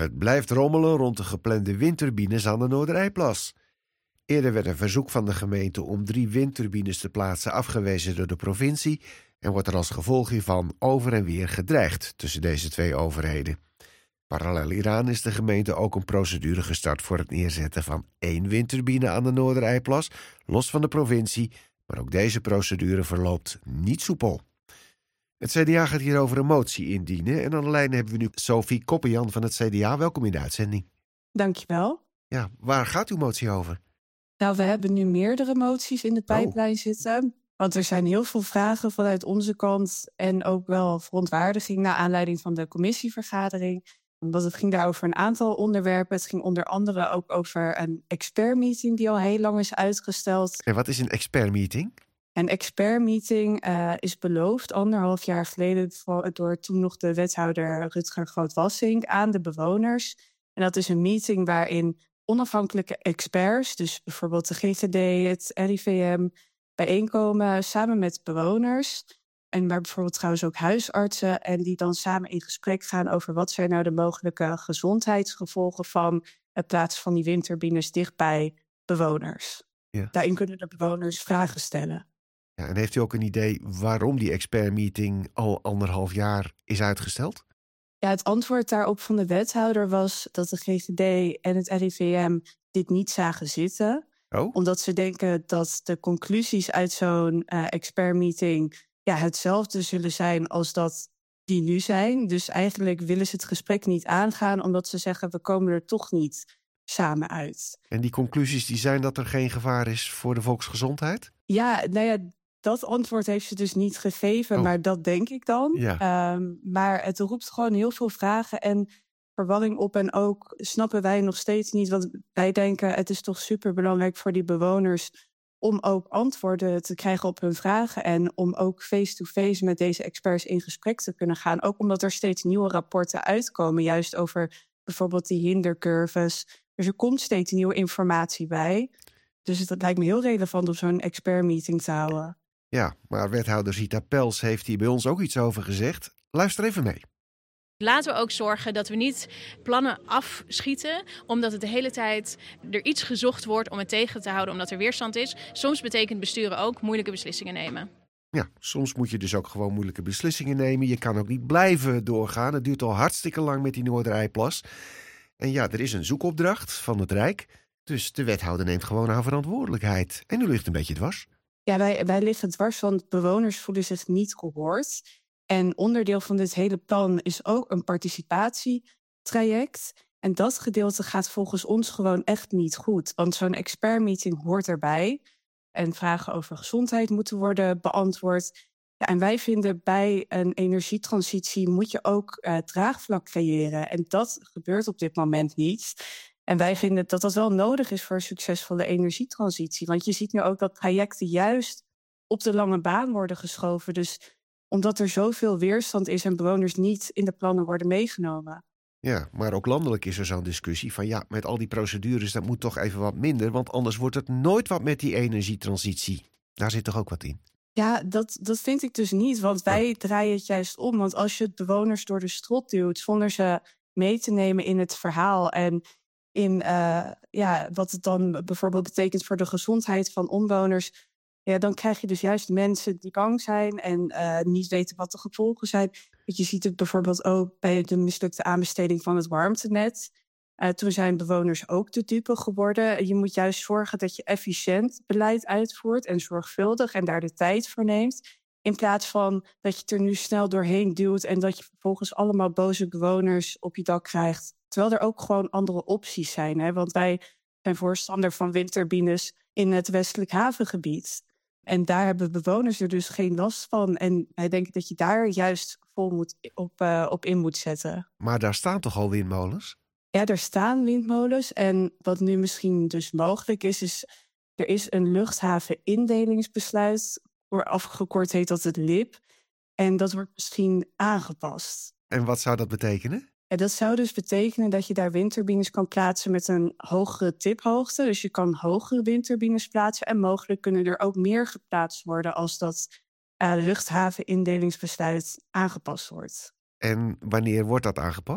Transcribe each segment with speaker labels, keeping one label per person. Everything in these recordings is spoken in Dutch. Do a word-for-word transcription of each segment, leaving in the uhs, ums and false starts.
Speaker 1: Het blijft rommelen rond de geplande windturbines aan de Noorderijplas. Eerder werd een verzoek van de gemeente om drie windturbines te plaatsen afgewezen door de provincie en wordt er als gevolg hiervan over en weer gedreigd tussen deze twee overheden. Parallel hieraan is de gemeente ook een procedure gestart voor het neerzetten van één windturbine aan de Noorderijplas, los van de provincie, maar ook deze procedure verloopt niet soepel. Het C D A gaat hierover een motie indienen en aan de lijn hebben we nu Sophie Koppenjan van het C D A. Welkom in de uitzending.
Speaker 2: Dankjewel.
Speaker 1: Ja, waar gaat uw motie over?
Speaker 2: Nou, we hebben nu meerdere moties in de pijplijn
Speaker 1: Oh.
Speaker 2: zitten. Want er zijn heel veel vragen vanuit onze kant en ook wel verontwaardiging naar aanleiding van de commissievergadering. Want het ging daar over een aantal onderwerpen. Het ging onder andere ook over een expertmeeting die al heel lang is uitgesteld.
Speaker 1: En wat is een expertmeeting?
Speaker 2: Een expertmeeting uh, is beloofd anderhalf jaar geleden door toen nog de wethouder Rutger Groot-Wassink aan de bewoners. En dat is een meeting waarin onafhankelijke experts, dus bijvoorbeeld de G G D, het R I V M, bijeenkomen samen met bewoners. En maar bijvoorbeeld trouwens ook huisartsen. En die dan samen in gesprek gaan over wat zijn nou de mogelijke gezondheidsgevolgen van het plaatsen van die windturbines dicht bij bewoners.
Speaker 1: Ja.
Speaker 2: Daarin kunnen de bewoners vragen stellen.
Speaker 1: Ja, en heeft u ook een idee waarom die expertmeeting al anderhalf jaar is uitgesteld?
Speaker 2: Ja, het antwoord daarop van de wethouder was dat de G G D en het R I V M dit niet zagen zitten.
Speaker 1: Oh?
Speaker 2: Omdat ze denken dat de conclusies uit zo'n uh, expertmeeting ja, hetzelfde zullen zijn als dat die nu zijn. Dus eigenlijk willen ze het gesprek niet aangaan, omdat ze zeggen we komen er toch niet samen uit.
Speaker 1: En die conclusies die zijn dat er geen gevaar is voor de volksgezondheid?
Speaker 2: Ja, nou ja, dat antwoord heeft ze dus niet gegeven,
Speaker 1: Oh.
Speaker 2: maar dat denk ik dan.
Speaker 1: Ja.
Speaker 2: Um, maar het roept gewoon heel veel vragen en verwarring op. En ook snappen wij nog steeds niet, want wij denken het is toch superbelangrijk voor die bewoners om ook antwoorden te krijgen op hun vragen en om ook face-to-face met deze experts in gesprek te kunnen gaan. Ook omdat er steeds nieuwe rapporten uitkomen, juist over bijvoorbeeld die hindercurves. Dus er komt steeds nieuwe informatie bij. Dus het lijkt me heel relevant om zo'n expertmeeting te houden.
Speaker 1: Ja, maar wethouder Zita Pels heeft hier bij ons ook iets over gezegd. Luister even mee.
Speaker 3: Laten we ook zorgen dat we niet plannen afschieten, omdat het de hele tijd er iets gezocht wordt om het tegen te houden, omdat er weerstand is. Soms betekent besturen ook moeilijke beslissingen nemen.
Speaker 1: Ja, soms moet je dus ook gewoon moeilijke beslissingen nemen. Je kan ook niet blijven doorgaan. Het duurt al hartstikke lang met die Noorderijplas. En ja, er is een zoekopdracht van het Rijk. Dus de wethouder neemt gewoon haar verantwoordelijkheid. En u ligt een beetje dwars.
Speaker 2: Ja, wij, wij liggen dwars, want bewoners voelen zich niet gehoord. En onderdeel van dit hele plan is ook een participatietraject. En dat gedeelte gaat volgens ons gewoon echt niet goed. Want zo'n expertmeeting hoort erbij. En vragen over gezondheid moeten worden beantwoord. Ja, en wij vinden bij een energietransitie moet je ook uh, draagvlak creëren. En dat gebeurt op dit moment niet. En wij vinden dat dat wel nodig is voor een succesvolle energietransitie. Want je ziet nu ook dat trajecten juist op de lange baan worden geschoven. Dus omdat er zoveel weerstand is en bewoners niet in de plannen worden meegenomen.
Speaker 1: Ja, maar ook landelijk is er zo'n discussie van ja, met al die procedures, dat moet toch even wat minder, want anders wordt het nooit wat met die energietransitie. Daar zit toch ook wat in?
Speaker 2: Ja, dat, dat vind ik dus niet, want wij ja. draaien het juist om. Want als je het bewoners door de strot duwt zonder ze mee te nemen in het verhaal en in uh, ja, wat het dan bijvoorbeeld betekent voor de gezondheid van omwoners, ja, dan krijg je dus juist mensen die bang zijn en uh, niet weten wat de gevolgen zijn. Je ziet het bijvoorbeeld ook bij de mislukte aanbesteding van het warmtenet. Uh, toen zijn bewoners ook de dupe geworden. Je moet juist zorgen dat je efficiënt beleid uitvoert en zorgvuldig en daar de tijd voor neemt. In plaats van dat je het er nu snel doorheen duwt en dat je vervolgens allemaal boze bewoners op je dak krijgt. Terwijl er ook gewoon andere opties zijn. Hè? Want wij zijn voorstander van windturbines in het westelijk havengebied. En daar hebben bewoners er dus geen last van. En wij denken dat je daar juist vol moet op, uh, op in moet zetten.
Speaker 1: Maar daar staan toch al windmolens?
Speaker 2: Ja, er staan windmolens. En wat nu misschien dus mogelijk is, is er is een luchthavenindelingsbesluit. Afgekort heet dat het L I B. En dat wordt misschien aangepast.
Speaker 1: En wat zou dat betekenen?
Speaker 2: En dat zou dus betekenen dat je daar windturbines kan plaatsen met een hogere tiphoogte. Dus je kan hogere windturbines plaatsen. En mogelijk kunnen er ook meer geplaatst worden als dat uh, luchthavenindelingsbesluit aangepast wordt.
Speaker 1: En wanneer wordt dat aangepast?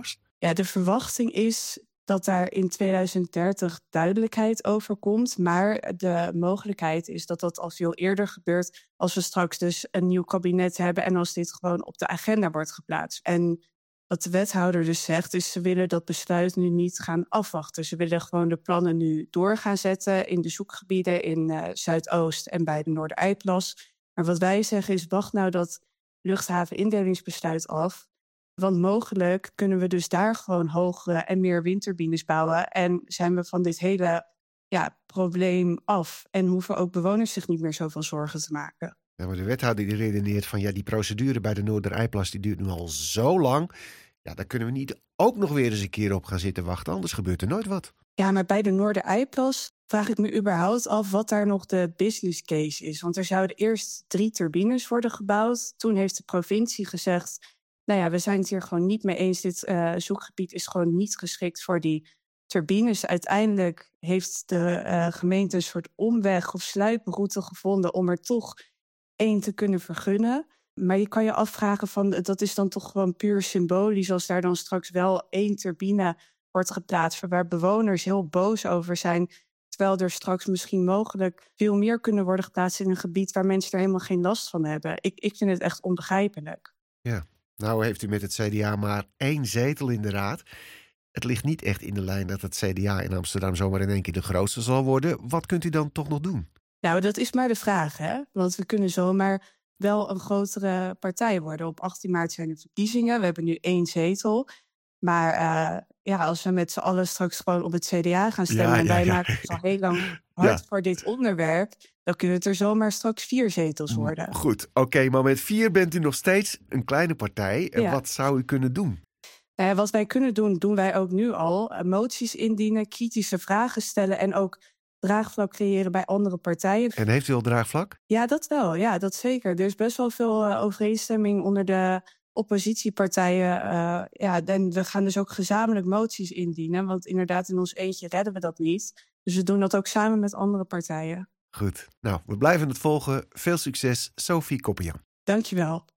Speaker 2: Ja, de verwachting is dat daar in tweeduizend dertig duidelijkheid over komt. Maar de mogelijkheid is dat dat al veel eerder gebeurt als we straks dus een nieuw kabinet hebben en als dit gewoon op de agenda wordt geplaatst. En wat de wethouder dus zegt, is ze willen dat besluit nu niet gaan afwachten. Ze willen gewoon de plannen nu door gaan zetten in de zoekgebieden in uh, Zuidoost en bij de Noorderijplas. Maar wat wij zeggen is, wacht nou dat luchthavenindelingsbesluit af. Want mogelijk kunnen we dus daar gewoon hogere en meer windturbines bouwen. En zijn we van dit hele ja, probleem af. En hoeven ook bewoners zich niet meer zoveel zorgen te maken.
Speaker 1: Ja, maar de wethouder die redeneert van ja, die procedure bij de Noorderijplas die duurt nu al zo lang. Ja, daar kunnen we niet ook nog weer eens een keer op gaan zitten wachten. Anders gebeurt er nooit wat.
Speaker 2: Ja, maar bij de Noorderijplas vraag ik me überhaupt af wat daar nog de business case is. Want er zouden eerst drie turbines worden gebouwd. Toen heeft de provincie gezegd, nou ja, we zijn het hier gewoon niet mee eens. Dit uh, zoekgebied is gewoon niet geschikt voor die turbines. Uiteindelijk heeft de uh, gemeente een soort omweg of sluiproute gevonden om er toch één te kunnen vergunnen. Maar je kan je afvragen van, dat is dan toch gewoon puur symbolisch als daar dan straks wel één turbine wordt geplaatst, waar bewoners heel boos over zijn, terwijl er straks misschien mogelijk veel meer kunnen worden geplaatst in een gebied waar mensen er helemaal geen last van hebben. Ik, ik vind het echt onbegrijpelijk.
Speaker 1: Ja, nou heeft u met het C D A maar één zetel in de raad. Het ligt niet echt in de lijn dat het C D A in Amsterdam zomaar in één keer de grootste zal worden. Wat kunt u dan toch nog doen?
Speaker 2: Nou, dat is maar de vraag, hè? Want we kunnen zomaar wel een grotere partij worden. Op achttien maart zijn er verkiezingen. We hebben nu één zetel. Maar uh, ja, als we met z'n allen straks gewoon op het C D A gaan stemmen, ja, en wij ja, maken ja. al heel lang hard ja. voor dit onderwerp, dan kunnen het er zomaar straks vier zetels worden.
Speaker 1: Goed, oké, okay, maar met vier bent u nog steeds een kleine partij. En
Speaker 2: ja.
Speaker 1: wat zou u kunnen doen?
Speaker 2: Uh, wat wij kunnen doen, doen wij ook nu al. Uh, moties indienen, kritische vragen stellen en ook draagvlak creëren bij andere partijen.
Speaker 1: En heeft u al draagvlak?
Speaker 2: Ja, dat wel. Ja, dat zeker. Er is best wel veel uh, overeenstemming onder de oppositiepartijen. Uh, ja, en we gaan dus ook gezamenlijk moties indienen. Want inderdaad, in ons eentje redden we dat niet. Dus we doen dat ook samen met andere partijen.
Speaker 1: Goed. Nou, we blijven het volgen. Veel succes, Sophie Koppenjan.
Speaker 2: Dankjewel.